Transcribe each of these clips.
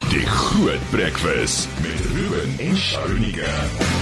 Die Groot Breakfast met Ruben en Sharonika.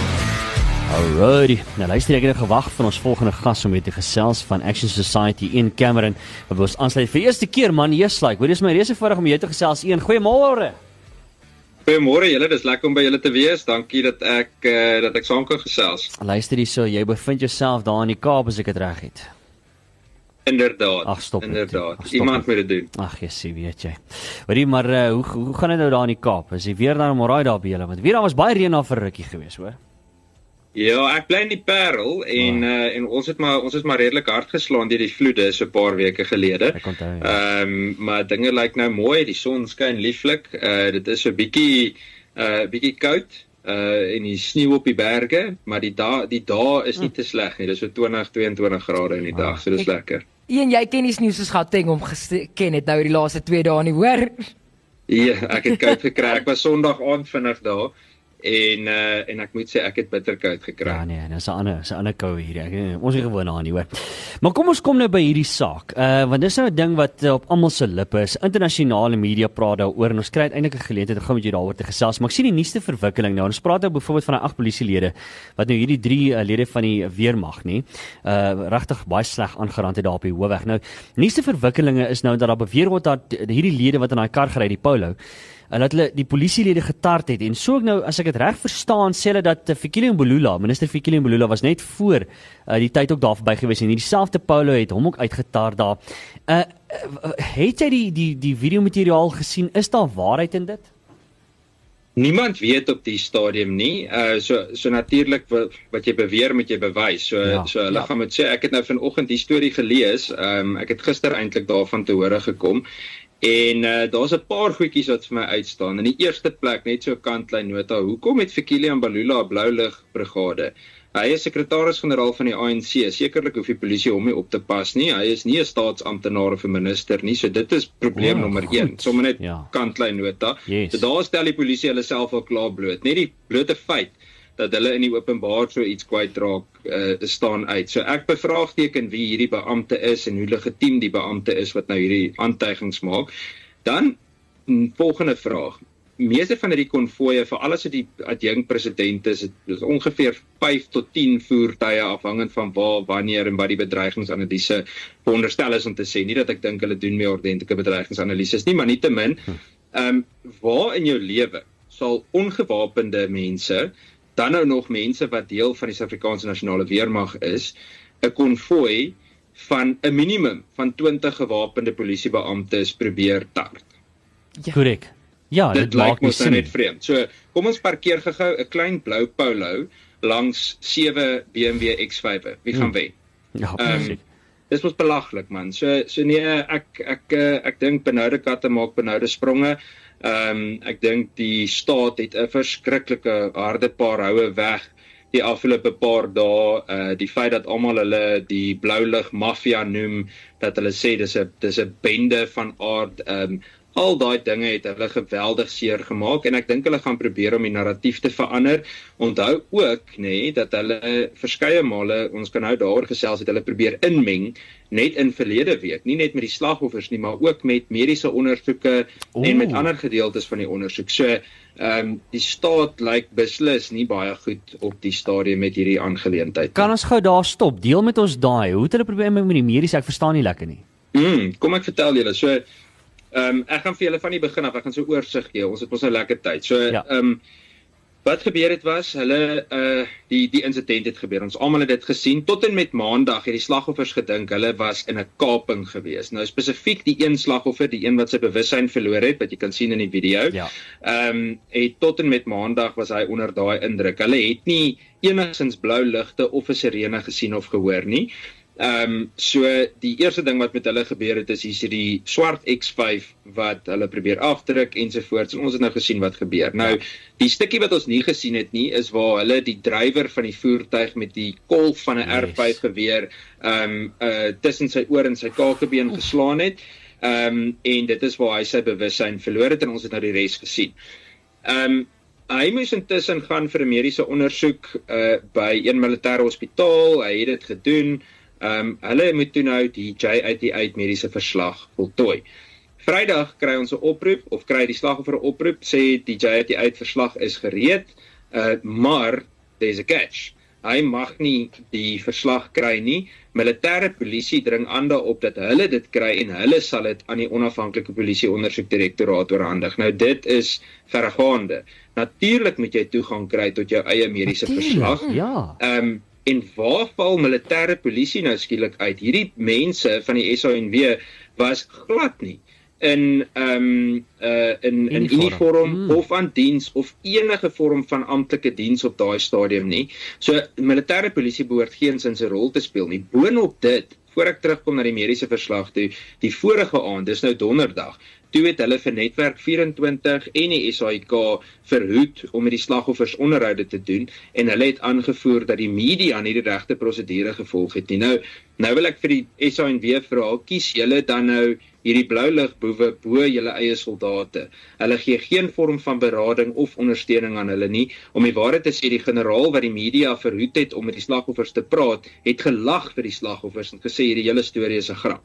Alrighty, nou luister, ek het gewag van ons volgende gas om weer te gesels van Action Society in Cameron, wat ons aansluit vir eerste keer, man, yes, like, dit is my reuse voorreg om jou te gesels. Goeiemôre. Goeiemôre julle, dis lekker om by julle te wees. Dankie dat ek saam kan gesels. Luister hierso, jy bevind jouself daar in die Kaap as ek dit reg het. Inderdaad. Ag, stop. Inderdaad. Iemand moet dit doen. Ag, jy weet jy. Hoorie, maar hoe gaan dit nou daar in die Kaap? Is die weer dan moraai daar by julle? Want weer daar was baie reën daar vir rukkie gewees, hoor. Ja, ek bly in die Parel en ons het maar redelik hard geslaan deur die vloede so 'n paar weke gelede. Ek onthou. Ja. Maar dinge lyk nou mooi, die son skyn lieflik. Dit is so 'n bietjie koud en die sneeu op die berge, maar die dae is nie te sleg nie. Dis so 20-22 grade in die dag, so dis lekker. En jy ken die sneeu soos Gauteng om geken het nou die laaste 2 dae nie, hoor? Ja, ek het koud gekry. Ek was Sondag aand vinnig daar. En ek moet sê ek het bitter koud gekry. Ja nee, dis 'n ander koue hier. Ons is gewoon aan nie, hoor. Maar kom ons kom nou by hierdie saak. Want dis nou 'n ding wat op almal se lippe is. Internasionale media praat daaroor en ons kry uiteindelik 'n geleentheid om gou met jou daaroor te gesels. Maar ek sien die nuutste verwikkeling nou. Ons praat nou byvoorbeeld van 8 polisielede wat nou hierdie 3 lede van die weermag nie regtig baie sleg aangerand het daar op die hoofweg. Nou, nuutste verwikkelinge is nou dat daar beweer word dat hierdie lede wat in daai kar gery, die Polo, dat hulle die polisielede getart het en so ek nou, as ek dit reg verstaan, sê hulle dat Fikile Mbalula, minister Fikile Mbalula was net voor die tyd ook daar verby gewees en dieselfde Polo het hom ook uitgetart daar. Het jy die videomateriaal gesien? Is daar waarheid in dit? Niemand weet op die stadium nie. So natuurlik wat jy beweer moet jy bewys. So hulle gaan moet sê, ek het nou vanoggend die storie gelees. Ek het gister eintlik daarvan te hore gekom. En daar's 'n paar goedjies wat vir my uitstaan. In die eerste plek net so 'n kantlyn nota. Hoekom het Fikile Mbalula 'n blou lig brigade? Hy is sekretaris-generaal van die ANC. Sekerlik hoef die polisie hom nie op te pas nie. Hy is nie 'n staatsamptenaar of 'n minister nie. So dit is probleem nommer 1. Sommer net kantlyn nota. Yes. So daar stel die polisie hulle self al klaar bloot. Net die blote feit dat hulle in die openbaar so iets kwytraak staan uit. So ek bevraagteken wie hierdie beampte is en hoe legitiem die beampte is wat nou hierdie aantuigings maak. Dan, volgende vraag. Meeste van hierdie konvooie, veral as dit die adjunkt-president is ongeveer 5 tot 10 voertuie afhangend van waar, wanneer en wat die bedreigingsanalise veronderstel is om te sê. Nie dat ek dink hulle doen meer ordentlike bedreigingsanalises nie, maar nietemin, waar in jou lewe sal ongewapende mense, dan nou nog mense wat deel van die Suid-Afrikaanse Nasionale Weermag is, 'n konvooi van 'n minimum van 20 gewapende polisiebeamptes probeer tart. Korrek. Ja, dit lyk mos nou net vreemd. So, kom ons parkeer gou 'n klein blou Polo langs 7 BMW X5. Wie gaan wen? Ja, presies. Dis mos belaglik, man. So nee, ek dink benoude katte maak benoude spronge. Ek dink die staat het 'n verskriklike harde paar houe weg die afgelope paar dae. Die feit dat almal hulle die blou lig maffia noem, dat hulle sê dis 'n bende van aard, al daai dinge het hulle geweldig seer gemaak en ek dink hulle gaan probeer om die narratief te verander. Onthou ook, dat hulle verskeie male, ons kan nou daaroor gesels, het hulle probeer inmeng, net in verlede week, nie net met die slagoffers nie, maar ook met mediese ondersoeke en met ander gedeeltes van die ondersoek. So, die staat lyk beslis nie baie goed op die stadium met hierdie aangeleentheid. Kan ons gou daar stop? Deel met ons daai. Hoe het hulle probeer met die mediese? Ek verstaan nie lekker nie. Kom ek vertel julle. So, ek gaan vir julle van die begin af, ek gaan so oorsig gee. Ons het ons 'n lekker tyd. So, wat gebeur het was, hulle, die insident het gebeur. Ons almal het dit gesien. Tot en met maandag het die slagoffers gedink hulle was in 'n kaping gewees. Nou spesifiek die een slagoffer, die een wat sy bewussyn verloor het, wat jy kan sien in die video. Het tot en met maandag was hy onder daai indruk. Hulle het nie enigstens blou ligte of 'n sirene gesien of gehoor nie. So die eerste ding wat met hulle gebeur het is hierdie swart X5 wat hulle probeer afdruk ensovoorts en ons het nou gesien wat gebeur. Nou, die stukkie wat ons nie gesien het nie is waar hulle die drywer van die voertuig met die kolf van 'n R5 geweer tussen sy oor en sy kakebeen geslaan het. En dit is waar hy sy bewussyn verloor het en ons het nou die res gesien. Hy moes intussen gaan vir 'n mediese ondersoek by een militêre hospitaal. Hy het dit gedoen. Hulle moet toe nou die J88 mediese verslag voltooi. Vrydag kry ons 'n oproep of kry die slagoffer 'n oproep sê die JT8 verslag is gereed, maar there's a catch. Hy mag nie die verslag kry nie. Militêre polisie dring aan daarop dat hulle dit kry en hulle sal dit aan die onafhanklike polisie ondersoekdirektoraat oorhandig. Nou dit is verregaande. Natuurlik moet jy toegang kry tot jou eie mediese verslag. Ja. En waar val militêre polisie nou skielik uit? Hierdie mense van die SANW was glad nie in uniform of aan diens of enige vorm van amptelike diens op daai stadium nie. So militêre polisie behoort geensins 'n rol te speel nie. Boonop dit, voor ek terugkom na die mediese verslag toe, die vorige aand, dis nou donderdag, toe het hulle vir Netwerk 24 en die SAIK verhoed om met die slagoffers onderhoude te doen en hulle het aangevoer dat die media nie die regte prosedure gevolg het nie. Nou wil ek vir die SANW vra, kies julle dan nou hierdie blouligboewe bo julle eie soldate. Hulle gee geen vorm van berading of ondersteuning aan hulle nie. Om die waarheid te sê, die generaal wat die media verhoed het om met die slagoffers te praat, het gelag vir die slagoffers en gesê hierdie hele storie is 'n grap.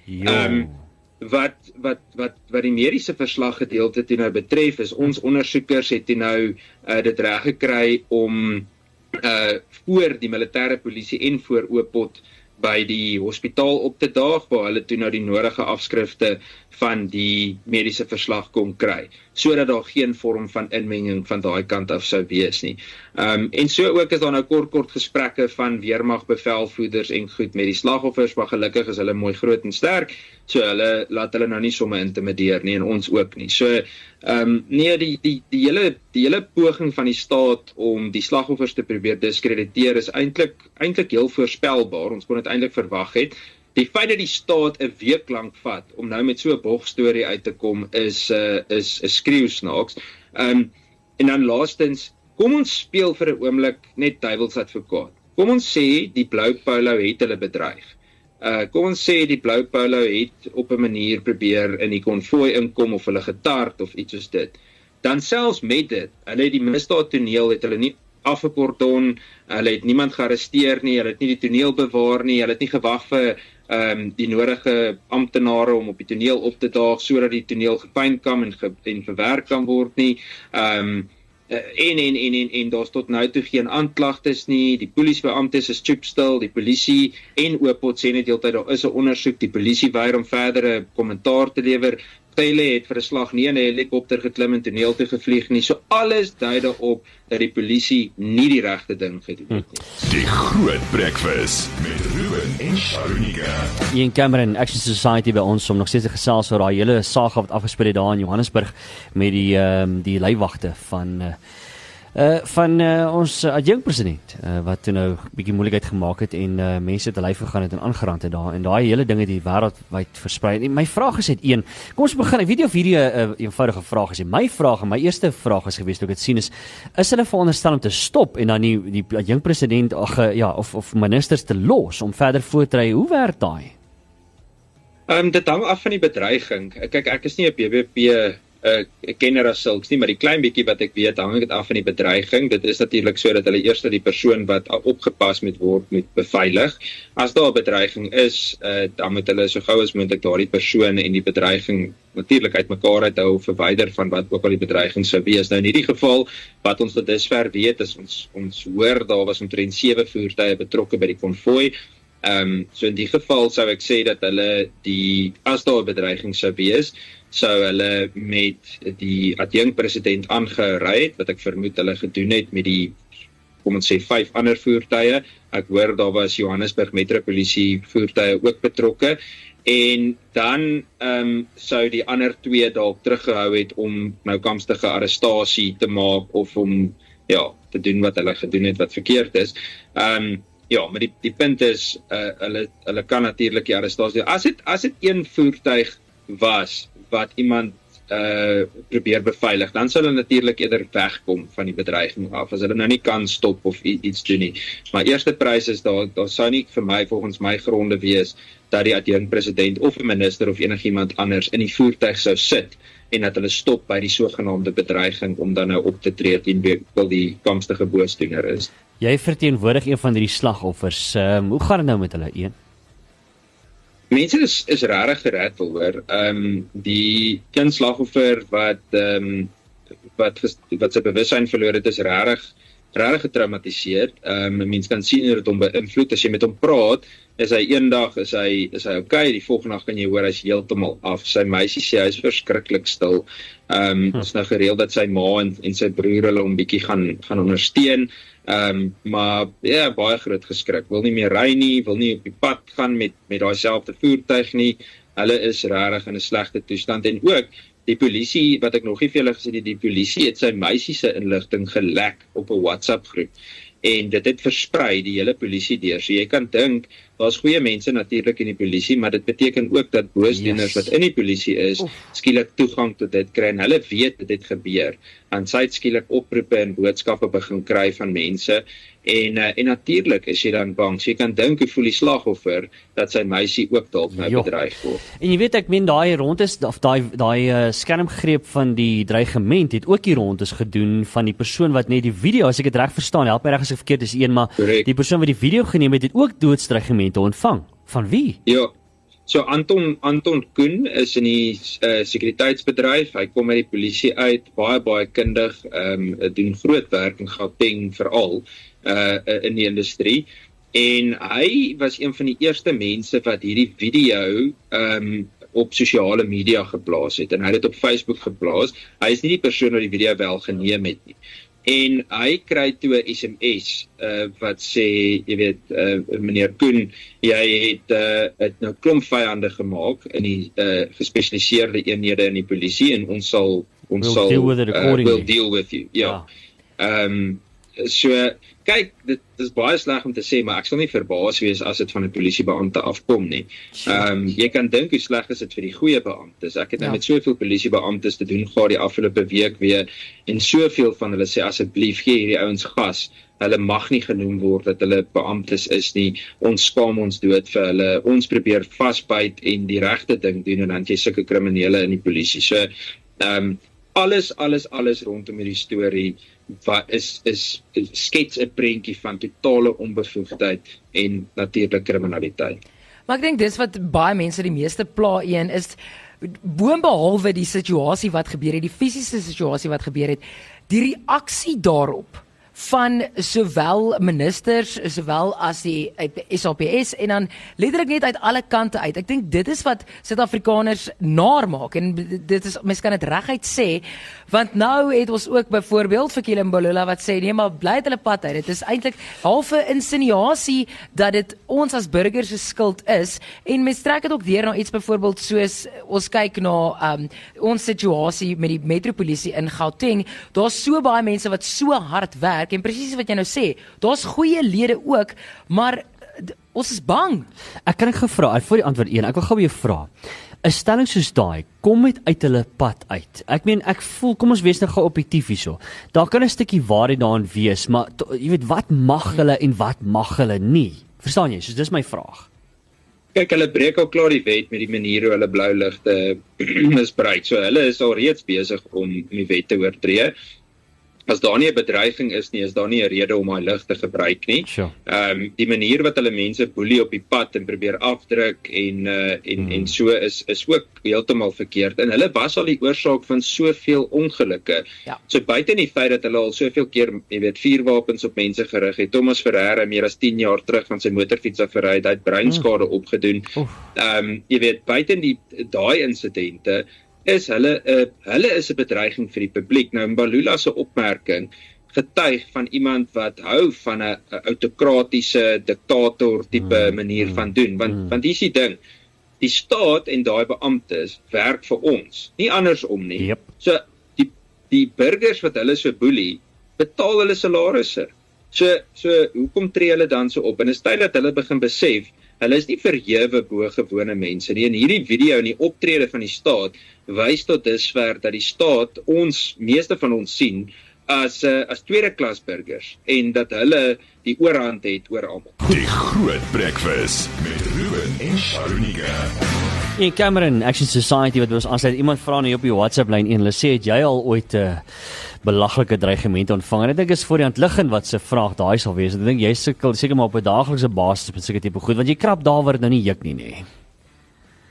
Wat die mediese verslag gedeelte toe nou betref, is ons ondersoekers het toe nou dit reg gekry om voor die militêre polisie en voor Oopot by die hospitaal op te daag, waar hulle toe nou die nodige afskrifte van die mediese verslag kon kry, sodat daar geen vorm van inmenging van daai kant af sou wees nie. En so ook is daar nou kort gesprekke van weermagbevelvoerders en goed met die slagoffers, maar gelukkig is hulle mooi groot en sterk, so hulle laat hulle nou nie sommer intimideer nie, en ons ook nie. So, nee, die hele poging van die staat om die slagoffers te probeer diskrediteer is eintlik heel voorspelbaar, ons kon dit eintlik verwag het. Die feit dat die staat 'n week lank vat om nou met so 'n bogstorie uit te kom is skreeusnaaks. En dan laastens, kom ons speel vir 'n oomblik net duiwelsadvokaat. Kom ons sê die Blou Polo het hulle bedreig. Kom ons sê die Blou Polo het op 'n manier probeer in die konvooi inkom of hulle getart of iets soos dit. Dan selfs met dit, hulle het die misdaadtoneel het hulle nie afgekordon, hulle het niemand gearresteer nie, hulle het nie die toneel bewaar nie, hulle het nie gewag vir die nodige amptenare om op die toneel op te daag sodat die toneel gefyn kan en verwerk kan word nie. En daar's tot nou toe geen aanklagtes nie, die polisiebeamptes is stoepstil, die polisie en Oopot sê net heeltyd daar is 'n ondersoek, die polisie weier om verdere kommentaar te lewer. Pyle het vir 'n slag nie in 'n helikopter geklim en toneel toe gevlieg nie. So alles dui daarop dat die polisie nie die regte ding gedoen het nie. Die Groot Breakfast met Ruben en Sharunika. Ian Cameron, Action Society by ons om nog steeds te gesels oor daai hele saga wat afgespeel het daar in Johannesburg met die leiwagte van ons adjunkpresident wat toe nou 'n bietjie moeilikheid gemaak het en mense het lyf gegaan het en aangerand het daar en daai hele dinge die wêreldwyd versprei. En my vraag is net een. Kom ons begin. Ek weet nie of hierdie 'n eenvoudige vraag is nie. My vraag en my eerste vraag is gewees toe ek dit sien is hulle veronderstel om te stop en dan die adjunkpresident of ministers te los om verder voort te ry? Hoe werk daai? Dit hang af van die bedreiging. Kyk, ek is nie 'n BBP kenner as sulks nie, maar die klein bietjie wat ek weet, hang dit af van die bedreiging. Dit is natuurlik so dat hulle eers die persoon wat opgepas moet word, moet beveilig. As daar 'n bedreiging is, dan moet hulle so gou as moontlik daardie persoon en die bedreiging natuurlik uitmekaar uithou of verwyder van wat ook al die bedreiging sou wees. Nou in hierdie geval, wat ons tot dusver weet, is ons hoor daar was omtrent 7 voertuie betrokke by die konvooi. So in die geval sou ek sê dat hulle as daar 'n bedreiging sou wees, sou hulle met die adjunkpresident aangery het, wat ek vermoed hulle gedoen het met die, kom ons sê 5 ander voertuie. Ek hoor daar was Johannesburg Metropolisie voertuie ook betrokke. En dan sou die ander 2 dalk teruggehou het om nou kamstige arrestasie te maak of om te doen wat hulle gedoen het wat verkeerd is. Maar die punt is, hulle kan natuurlik die arrestasie. As dit een voertuig was wat iemand probeer beveilig, dan sal hulle natuurlik eerder wegkom van die bedreiging af, as hulle nou nie kan stop of iets doen nie. Maar eerste prys is, daar sou nie vir my, volgens my gronde wees, dat die adjunkpresident of 'n minister of enigiemand anders in die voertuig sou sit, en dat hulle stop by die sogenaamde bedreiging om dan nou op te tree teen wie die kamstige boosdoener is. Jy verteenwoordig een van hierdie slagoffers. Hoe gaan dit nou met hulle, een? Mense is rarig gerattel hoor. Die een slagoffer wat sy bewussyn verloor het, is rarig getraumatiseerd. Mens kan sien hoe dit hom beïnvloed. As jy met hom praat, is hy eendag is hy okay, die volgende dag kan jy hoor hy's heeltemal af. Sy meisie sê hy is verskriklik stil. Is nou gereeld dat sy ma en sy broer hulle hom bietjie gaan ondersteun. Maar ja, baie groot geskrik. Wil nie meer ry nie, wil nie op die pad gaan met daai selfde voertuig nie. Hulle is regtig in 'n slegte toestand en ook die polisie, wat ek nog nie vir julle gesê het, die polisie het sy meisie se inligting gelek op 'n WhatsApp groep. En dit het versprei die hele polisie deur. So jy kan dink, daar's goeie mense natuurlik in die polisie, maar dit beteken ook dat boosdoeners wat in die polisie is, skielik toegang tot dit kry en hulle weet dit het gebeur. En sy het skielik oproepe en boodskappe begin kry van mense. En natuurlik is jy dan bang. So jy kan dink hoe voel die slagoffer dat sy meisie ook dalk nou bedreig word. En jy weet, ek meen daai rondes of daai skermgreep van die dreigement het ook die rondes gedoen van die persoon wat net die video, as ek dit reg verstaan, help my reg as ek verkeerd is, maar correct. Die persoon wat die video geneem het ook doodsdreigemente ontvang. Van wie? Ja. So Anton Koen is in die sekuriteitsbedryf. Hy kom uit die polisie uit, baie kundig, doen groot werk in Gauteng veral in die industrie. En hy was een van die eerste mense wat hierdie video op sosiale media geplaas het. En hy het dit op Facebook geplaas. Hy is nie die persoon wat die video wel geneem het nie. En hy kry toe 'n SMS wat sê, jy weet, meneer Koen, jy het nou klomp vyande gemaak in die gespesialiseerde eenhede in die polisie en ons sal we'll deal with you. Ja. So kyk, dit is baie sleg om te sê, maar ek sal nie verbaas wees as dit van 'n polisiebeampte afkom nie. Jy kan dink hoe sleg is dit vir die goeie beamptes. Ek het nou met soveel polisiebeamptes te doen gehad die afgelope week weer, en soveel van hulle sê asseblief gee hierdie ouens gas. Hulle mag nie genoem word dat hulle beamptes is nie. Ons skaam ons dood vir hulle. Ons probeer vasbyt en die regte ding doen en dan jy sulke kriminele in die polisie. So alles rondom hierdie storie wat is skets 'n prentjie van totale onbevoegdheid en natuurlik kriminaliteit. Maar ek dink dis wat baie mense die meeste pla is boonbehalwe die situasie wat gebeur het, die fisiese situasie wat gebeur het, die reaksie daarop van sowel ministers, sowel as die SAPS en dan letterlik net uit alle kante uit. Ek dink dit is wat Suid-Afrikaners naar maak en dit is, mens kan dit reguit sê, want nou het ons ook byvoorbeeld vir Kile Mbalula wat sê, nee maar bly het hulle pad uit. Dit is eintlik half 'n insinuasie dat dit ons as burgers se skuld is en mens trek dit ook deur na iets byvoorbeeld soos ons kyk na ons situasie met die metropolisie in Gauteng. Daar's so baie mense wat so hard werk en presies wat jy nou sê, daar's goeie lede ook, maar ons is bang. Ek kan gevra, voor die antwoord 1, ek wil gou by jou vra. 'n stelling soos daai kom met uit hulle pad uit. Ek meen, ek voel, kom ons wees nou gou objektief hierso. Daar kan 'n stukkie waarheid daarin wees, maar jy weet, wat mag hulle en wat mag hulle nie? Verstaan jy? So dis my vraag. Kyk, hulle breek al klaar die wet met die manier hoe hulle blou ligte misbruik. So hulle is al reeds besig om die wet te oortree. As daar nie 'n bedreiging is nie, is daar nie 'n rede om daai lig te gebruik nie. Sure. Die manier wat hulle mense boelie op die pad en probeer afdruk en so is ook heeltemal verkeerd. En hulle was al die oorsaak van soveel ongelukke. Ja. So buite die feit dat hulle al soveel keer, jy weet, vuurwapens op mense gerig het. Thomas Ferreira meer as 10 jaar terug van sy motorfiets af gery het, hy het breinskade opgedoen. Jy weet, buite daai insidente is hulle is 'n bedreiging vir die publiek. Nou Mbalula se opmerking getuig van iemand wat hou van 'n autokratiese diktator tipe manier van doen, want dis die ding. Die staat en daai beamptes werk vir ons, nie andersom nie. Yep. So die burgers wat hulle so boelie, betaal hulle salarisse. So hoekom tree hulle dan so op? En is tyd dat hulle begin besef, hulle is nie verhewe bo gewone mense nie. En hierdie video en die optrede van die staat wys tot dusver dat die staat meeste van ons sien as tweede klas burgers en dat hulle die oorhand het oor almal. Die Groot Breakfast met Ruben en Sharonika. In Cameron Action Society wat ons aansluit, iemand vra nou op die WhatsApp lyn en hulle sê, het jy al ooit belaglike dreigemente ontvang? En ek dink is voor die hand liggend wat se vraag daai sal wees. Ek dink jy sukkel seker maar op 'n daaglikse basis met sulke tipe goed, want jy krap daar waar dit nou nie juk nie.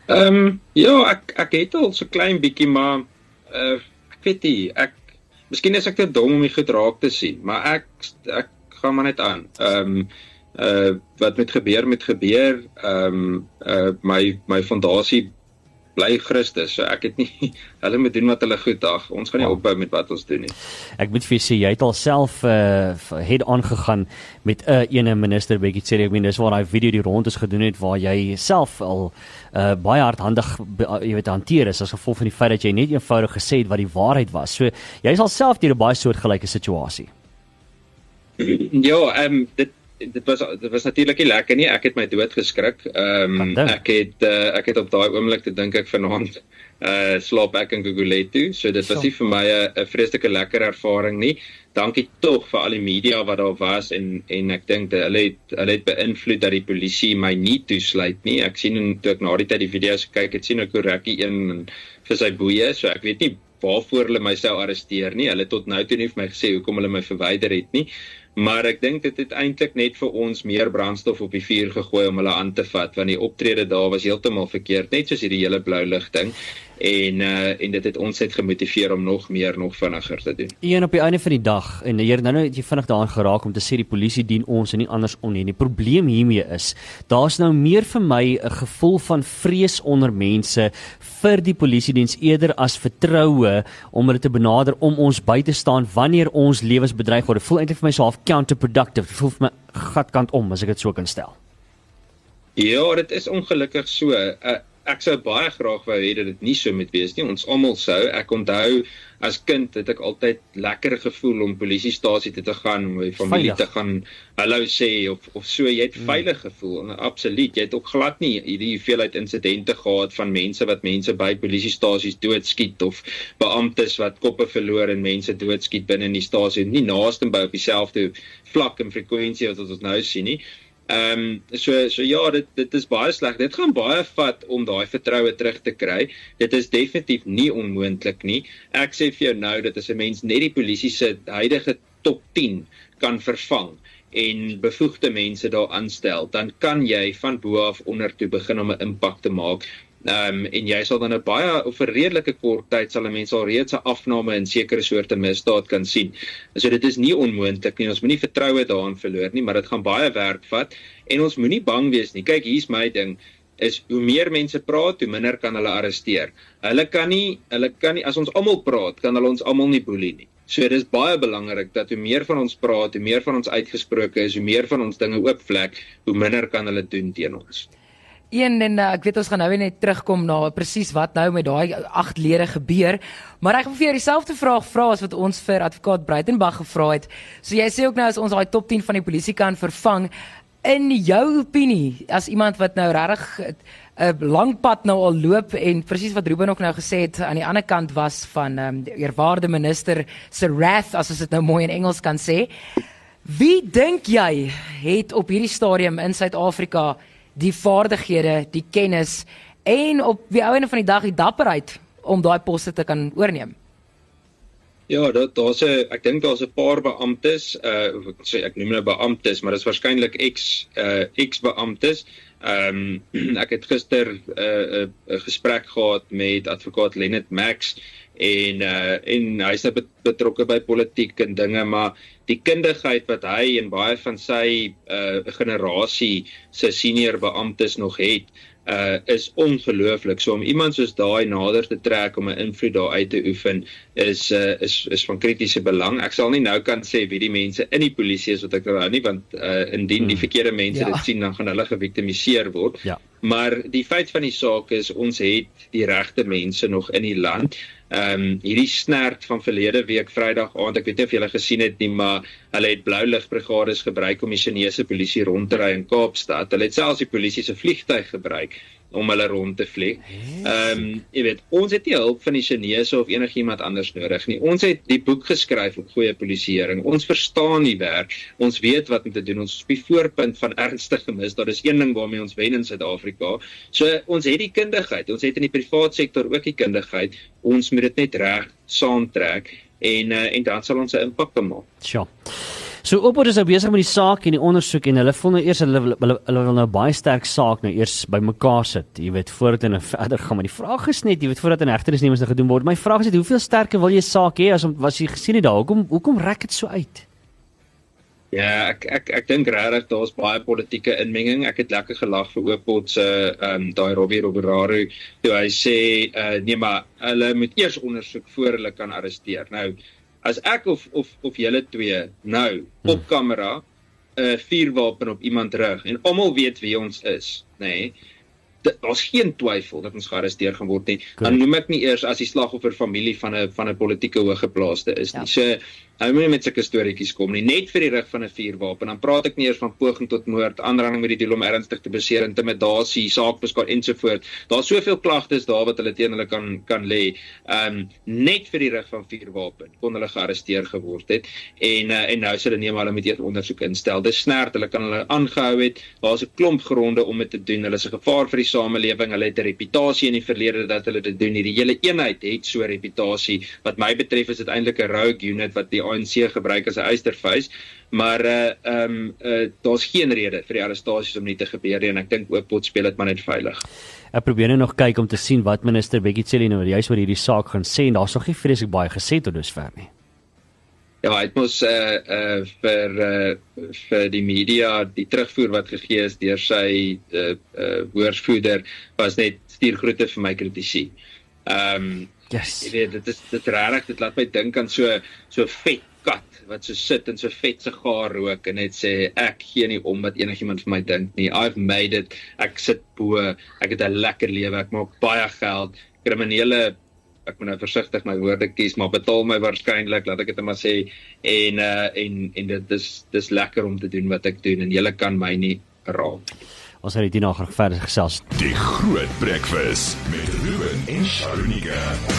Ja, ek het al so klein bietjie, maar ek weet nie, miskien is ek te dom om die goed raak te sien, maar ek gaan maar net aan. Wat moet gebeur, my fondasie bly Christus, so ek het nie, hulle moet doen wat hulle goed ag, ons gaan nie opbou met wat ons doen nie. Ek moet vir jy sê, jy het al self head aangegaan met ene minister Bekkie Cele, ek meen, dis waar die video die rond is gedoen het, waar jy self al baie hardhandig hanteer is, as gevolg van die feit dat jy net eenvoudig gesê het wat die waarheid was, so jy is al self deur 'n baie soortgelyke situasie. Ja, dit was natuurlik nie lekker nie. Ek het my dood geskrik. Ek het op daai oomblik te dink ek vanaand slaap ek in Gugulethu. So dit was nie vir my 'n vreeslike lekker ervaring nie. Dankie tog vir al die media wat daar was en ek dink hulle het beïnvloed dat die polisie my nie toesluit nie. Ek sien toe ek na die tyd die video's kyk, het sien ek hoe rekkie een vir sy boeie, so ek weet nie waarvoor hulle my sou arresteer nie. Hulle tot nou toe nie vir my gesê hoekom hulle my verwyder het nie. Maar ek dink dit het eintlik net vir ons meer brandstof op die vuur gegooi om hulle aan te vat, want die optrede daar was heeltemal verkeerd, net soos hierdie hele blou lig ding. En dit het ons net gemotiveer om nog vinniger te doen. En op die einde van die dag, en nou het jy vinnig daaraan geraak om te sê die polisie dien ons en nie andersom nie. Die probleem hiermee is, daar's nou meer vir my 'n gevoel van vrees onder mense vir die polisiediens eerder as vertroue om hulle te benader om ons by te staan wanneer ons lewens bedreig word. Dit voel eintlik vir my so half counterproductive. Dit voel vir my gatkant om, as ek dit so kan stel. Ja, dit is ongelukkig so. Ek sou baie graag wou hê dat dit nie so moet wees nie. Ons almal sou. Ek onthou as kind het ek altyd lekker gevoel om polisiestasie toe te gaan, om my familie te gaan hallo sê of so. Jy het veilig gevoel. Absoluut. Jy het ook glad nie hierdie hoeveelheid insidente gehad van mense wat mense by polisiestasies doodskiet of beamptes wat koppe verloor en mense doodskiet binne in die stasie. Nie naaste by op dieselfde vlak en frekwensie wat ons nou sien nie. So ja, dit is baie sleg. Dit gaan baie vat om daai vertroue terug te kry. Dit is definitief nie onmoontlik nie. Ek sê vir jou nou, dat as 'n mens net die polisie se huidige top 10 kan vervang en bevoegde mense daar aanstel, dan kan jy van bo af onder toe begin om 'n impak te maak. En jy sal dan 'n redelike kort tyd sal 'n mens al reeds 'n afname in sekere soorte misdaad kan sien. So dit is nie onmoontlik nie. Ons moenie vertroue daarin verloor nie, maar dit gaan baie werk vat en ons moenie bang wees nie. Kyk, hier's my ding, is hoe meer mense praat, hoe minder kan hulle arresteer. Hulle kan nie as ons almal praat, kan hulle ons almal nie boelie nie. So dit is baie belangrik dat hoe meer van ons praat, hoe meer van ons uitgesproke is, hoe meer van ons dinge oopvlek, hoe minder kan hulle doen teen ons. En ek weet ons gaan nou net terugkom na presies wat nou met daai 8 lede gebeur, maar ek gaan vir jou dieselfde vraag vra as wat ons vir advokaat Breitenberg gevra het. So jy sê ook nou as ons daai top 10 van die polisie kan vervang, in jou opinie, as iemand wat nou regtig 'n lang pad nou al loop en presies wat Ruben ook nou gesê het, aan die ander kant was van die eerwaarde minister se wrath, as ons dit nou mooi in Engels kan sê. Wie dink jy het op hierdie stadium in Suid-Afrika die vaardighede, die kennis en op die einde van die dag die dapperheid om daai poste te kan oorneem? Ja, ek dink daar's 'n paar beamptes, ek noem nou beamptes, maar dit is waarskynlik ex-beamptes. Ek het gister 'n gesprek gehad met advokaat Leonard Max en hy is betrokke by politiek en dinge, maar die kundigheid wat hy en baie van sy generasie se senior beamptes nog het, is ongelooflik. So om iemand soos daai nader te trek om 'n invloed daar uit te oefen is van kritiese belang. Ek sal nie nou kan sê wie die mense in die polisie is wat ek nou nie, want indien die verkeerde mense dit sien, dan gaan hulle geviktimiseer word. Ja. Maar die feit van die saak is, ons het die regte mense nog in die land. Hierdie snert van verlede week Vrydag aand, ek weet nie of julle gesien het nie, maar hulle het blou ligbrigades gebruik om die Chinese polisie rond te ry in Kaapstad. Hulle het selfs die polisie se vliegtuig gebruik om hulle rond te vlieg. Jy weet, ons het nie hulp van die Chinese of enigiemand anders nodig nie. Ons het die boek geskryf op goeie polisieering. Ons verstaan die werk. Ons weet wat om te doen. Ons is op die voorpunt van ernstige misdaad. Dis een ding waarmee ons wen in Suid-Afrika. So ons het die kundigheid. Ons het in die privaat sektor ook die kundigheid. Ons moet dit net reg saamtrek en dan sal ons 'n impak maak. Sjoe. So Oopot is nou besig met die saak en die ondersoek en hulle voel nou eers hulle wil nou baie sterk saak nou eers by mekaar sit, jy weet, voordat hulle verder gaan. Maar die vraag is net, jy weet, voordat 'n hegtenisneming gedoen word, my vraag is net, hoeveel sterker wil jy saak hê as wat jy gesien het daar? Hoekom rek dit so uit? Ja, ek dink regtig daar's baie politieke inmenging. Ek het lekker gelag vir Oopot se daai Robbie Roberaro toe hy sê nee, maar hulle moet eers ondersoek voor hulle kan arresteer. Nou, as ek of julle twee nou op kamera 'n vuurwapen op iemand rig en almal weet wie ons is, nê? Nee, daar's geen twyfel dat ons gearresteer gaan word nie. Dan noem ek nie eers as die slagoffer familie van 'n politieke hoëgeplaaste is nie. So nou moet jy met sulke storieetjies kom nie, net vir die rig van 'n vuurwapen. Dan praat ek nie eers van poging tot moord, aanranding met die doel om ernstig te beseer, intimidasie, saakbeskadiging ensovoort. Daar's soveel klagtes daar wat hulle teen hulle kan lê. Net vir die rig van vuurwapen kon hulle gearresteer geword het. En nou sê hulle nee, maar hulle moet eers ondersoek instel. Dis snerd, hulle kan hulle aangehou het. Daar's 'n klomp gronde om dit te doen. Hulle is 'n gevaar vir die samelewing. Hulle het 'n reputasie in die verlede dat hulle dit doen. Hierdie hele eenheid het so 'n reputasie. Wat my betref is dit eintlik 'n rogue unit wat die ANC gebruik as 'n eystervuis, maar daar's geen rede vir die arrestasies om nie te gebeur nie, en ek dink Oopot speel dit maar net veilig. Ek probeer nou nog kyk om te sien wat minister Bekkie Cele nou juist oor hierdie saak gaan sê, en daar's nog nie vreeslik baie gesê tot dusver nie. Ja, hy het mos vir die media die terugvoer wat gegee is deur sy woordvoerder was net stuur groete vir my kritisie. Yes. Jy weet, dit regtig, dit laat my dink aan so vet kat wat so sit en so vet sigaar rook en net sê ek gee nie om wat enigiemand vir my dink nie. I've made it. Ek sit bo, ek het 'n lekker lewe, ek maak baie geld. Kriminele, ek moet nou versigtig my woorde kies, maar betaal my waarskynlik, laat ek dit maar sê, en dit is lekker om te doen wat ek doen en julle kan my nie raak. Ons gaan dit nou graag verder gesels. Die Groot Breakfast met Ruben en Sharunika.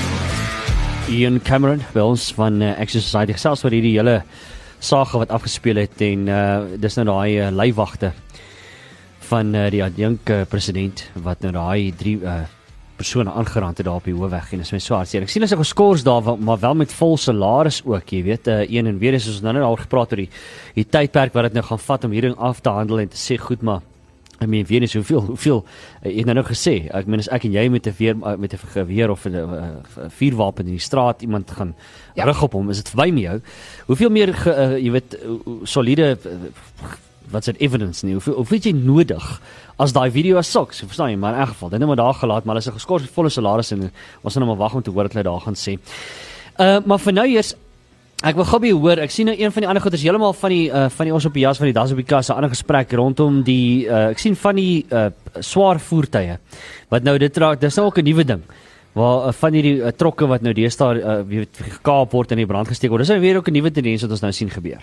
Ian Cameron by ons van Action Society gesels oor hierdie hele saak wat afgespeel het, en dis nou daai leiwagte van die adjunk president wat nou daai 3 persone aangerand het daar op die hoofweg, en is my so hartseer. Ek sien as ek geskort daar, maar wel met vol salaris ook, jy weet, een en weer is ons nou al gepraat oor die tydperk wat dit nou gaan vat om hierdie af te handel en te sê goed, maar ek meen, weet nie hoeveel het nou gesê, ek meen, as ek en jy met 'n geweer of 'n vuurwapen in die straat, iemand gaan rig op hom, is dit verby met jou. Hoeveel meer, jy weet, solide, wat is dit, evidence nie, hoeveel het jy nodig, as daai video is sulks, verstaan jy, maar in elk geval, dit het maar daar gelaat, maar hulle is geskort met volle salaris, en ons gaan nou maar wag om te hoor wat hulle daar gaan sê. Maar vir nou eers, ek wil gou hoor, ek sien nou een van die ander goeders heeltemal van die ons op die jas van die das op die kas, 'n ander gesprek rondom die ek sien van die swaar voertuie wat nou dit raak, dis nou ook 'n nuwe ding waar van hierdie trokke wat nou deesdae gekaap word en in brand gesteek word. Dis nou weer ook 'n nuwe tendens wat ons nou sien gebeur.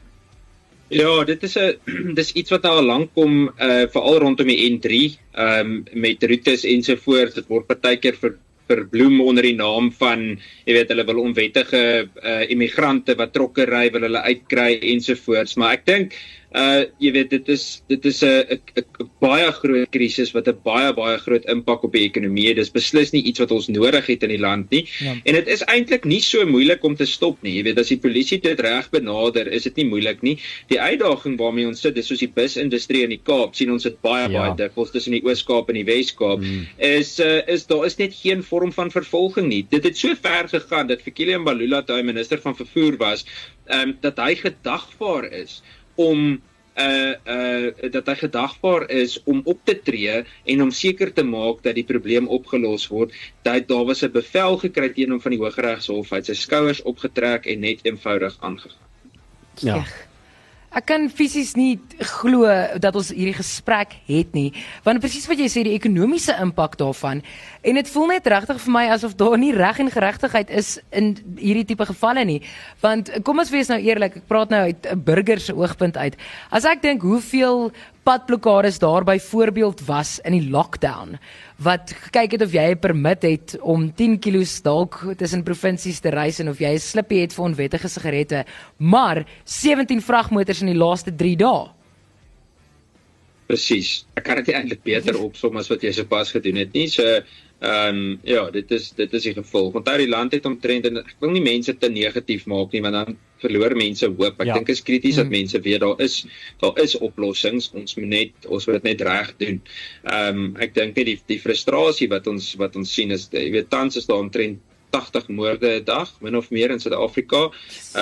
Ja, dis iets wat nou al lank kom, veral rondom die N3, met roetes ensovoorts. Dit word partykeer verbloem onder die naam van, jy weet, hulle wil onwettige immigrante wat trokke ry, wil hulle uitkry ensovoorts, maar ek dink jy weet, dit is 'n baie groot krisis wat 'n baie groot impak op die ekonomie het. Dis beslis nie iets wat ons nodig het in die land nie. Ja. En dit is eintlik nie so moeilik om te stop nie. Jy weet, as die polisie dit reg benader, is dit nie moeilik nie. Die uitdaging waarmee ons sit, dis soos die busindustrie in die Kaap, sien ons dit baie dikwels tussen die Oos-Kaap en die Wes-Kaap, is daar is net geen vorm van vervolging nie. Dit het so ver gegaan dat vir Kilian Balula, toe hy minister van vervoer was, dat hy gedagvaar is om op te tree en om seker te maak dat die probleem opgelos word. Daar was 'n bevel gekry teen hom van die Hooggeregshof, hy het sy skouers opgetrek en net eenvoudig aangegaan. Ja. Ek kan fisies nie glo dat ons hierdie gesprek het nie, want presies wat jy sê, die ekonomiese impak daarvan, en dit voel net regtig vir my asof daar nie reg en geregtigheid is in hierdie tipe gevalle nie, want kom ons wees nou eerlik, ek praat nou uit 'n burger se oogpunt uit, as ek dink hoeveel padblokkades daar byvoorbeeld was in die lockdown, wat gekyk het of jy 'n permit het om 10 kilos dalk tussen provinsies te reis, en of jy 'n slippie het vir onwettige sigarette, maar 17 vragmotors in die laaste 3 dae. Presies. Ek kan dit eintlik beter opsom as wat jy sopas gedoen het nie. So Ja, dit is die gevolg. Onthou die land het omtrent, en ek wil nie mense te negatief maak nie, want dan verloor mense hoop. Ek dink is krities dat mense weet daar is oplossings. Ons moet dit net reg doen. Ek dink net die frustrasie wat ons sien is, jy weet, tans is daar omtrent 80 moorde 'n dag, min of meer in Suid-Afrika.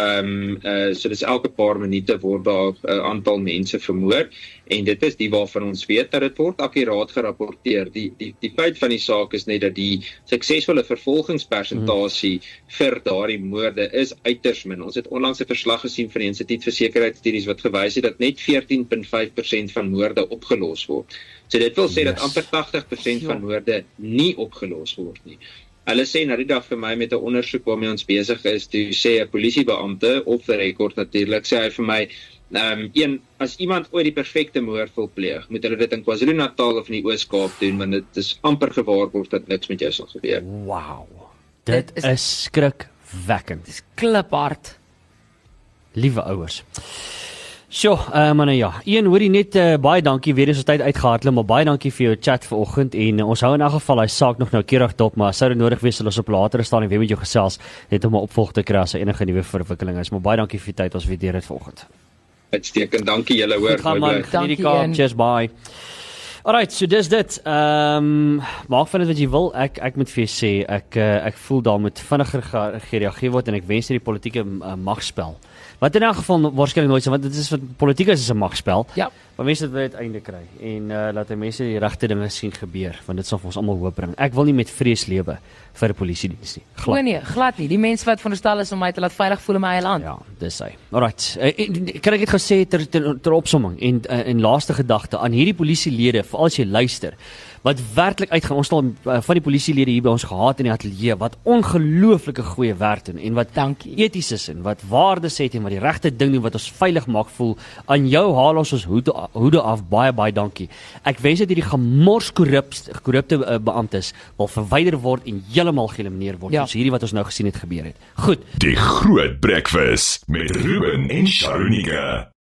So dis elke paar minute word daar 'n aantal mense vermoor, en dit is die waarvan ons weet dat dit word akkuraat gerapporteer. Die feit van die saak is net dat die suksesvolle vervolgingspersentasie vir daardie moorde is uiters min. Ons het onlangs 'n verslag gesien van die Instituut vir Sekuriteitsstudies wat gewys het dat net 14.5% van moorde opgelos word. So dit wil sê dat amper 80% van moorde nie opgelos word nie. Hulle sê na die dag vir my met 'n ondersoek waarmee ons besig is, toe sê 'n polisiebeampte op die rekord natuurlik, sê hy vir my, as iemand ooit die perfekte moord wil pleeg, moet hulle dit in KwaZulu-Natal of in die Oos-Kaap doen, want dit is amper gewaarborg dat niks met jou sal gebeur. Wow. Dit is skrikwekkend. Dis kliphard. Liewe ouers. Sjoe, maar ja. Ian, hoorie net baie dankie weer eens ons tyd uitgehardloop, maar baie dankie vir jou chat vanoggend, en ons hou in elk geval hy saak nog noukeurig dop, maar sou dit nodig wees sal ons op latere stadium weer met jou gesels net om 'n opvolg te kry as enige nuwe verwikkeling is. Maar baie dankie vir die tyd, ons weet dit vanoggend. Uitstekend, dankie julle hoor. Dankie. Cheers, bye. Alright, so dis dit. Maak van dit wat jy wil. Ek moet vir jou sê, ek voel daar moet vinniger gereageer word, en ek wens dit die politieke magspel. Wat in elk geval waarskynlik nooit so, want dit is wat politiek is 'n magspel. Ja. Maar mense dit wil uiteinde kry, en laat mense die regte dinge sien gebeur, want dit sal vir ons almal hoop bring. Ek wil nie met vrees lewe vir 'n polisiediens nie. Glad nie. Die mense wat veronderstel is om my te laat veilig voel in my eie land. Ja, dis hy. Alright. Kan ek dit gou sê ter opsomming en laaste gedagte aan hierdie polisielede, veral as jy luister, wat werklik uitgaan. Ons het van die polisielede hier by ons gehad in die ateljee wat ongelooflike goeie werk doen, en wat eties is, en wat waardes het, en wat die regte ding doen, wat ons veilig maak voel. Aan jou haal ons hoede af, baie dankie. Ek wens dat hierdie gemors korrupte beamptes wil verwyder word en heeltemal geëlimineer word. Soos hierdie wat ons nou gesien het gebeur het. Goed. Die Groot Breakfast met Ruben en Sharonike.